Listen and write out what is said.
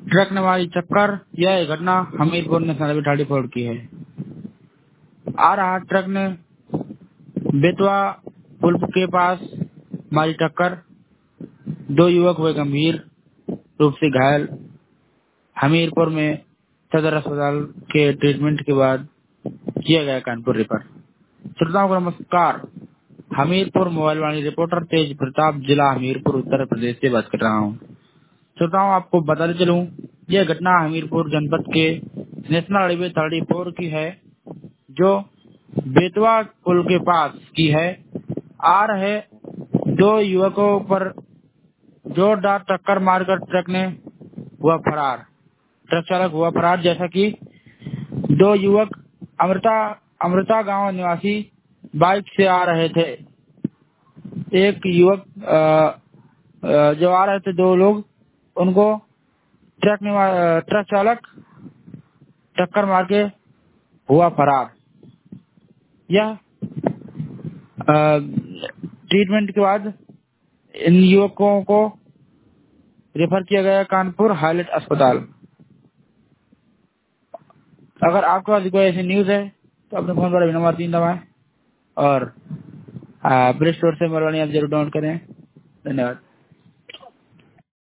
Truck ने मारी टक्कर। यह घटना हमीरपुर नेशनल हाईवे 34 की है। आ रहा ट्रक ने बेतवा पुल के पास मारी टक्कर। 2 युवक हुए गंभीर रूप से घायल। हमीरपुर में सदर अस्पताल के ट्रीटमेंट के बाद किया गया कानपुर रेफर। श्रोताओं को नमस्कार। हमीरपुर मोबाइल वाणी रिपोर्टर तेज प्रताप, जिला हमीरपुर, उत्तर प्रदेश से बात कर रहा हूँ। श्रोताओं, आपको बताते चलूं, यह घटना हमीरपुर जनपद के नेशनल हाईवे 34 की है, जो बेतवा पुल के पास की है। आ रहे 2 युवकों पर जोरदार टक्कर मारकर ट्रक ने हुआ फरार। ट्रक चालक हुआ फरार, जैसा कि 2 युवक अमृता गांव निवासी बाइक से आ रहे थे। एक युवक जो आ रहे थे, 2 लोग, उनको ट्रक चालक टक्कर मार के हुआ फरार। यह ट्रीटमेंट के बाद इन युवकों को रेफर किया गया कानपुर हाईलाइट अस्पताल। अगर आपके पास कोई ऐसी न्यूज है तो अपने फोन पर नंबर 3 दबाएं और प्ले स्टोर से मोबाइल ऐप जरूर डाउनलोड करें। धन्यवाद।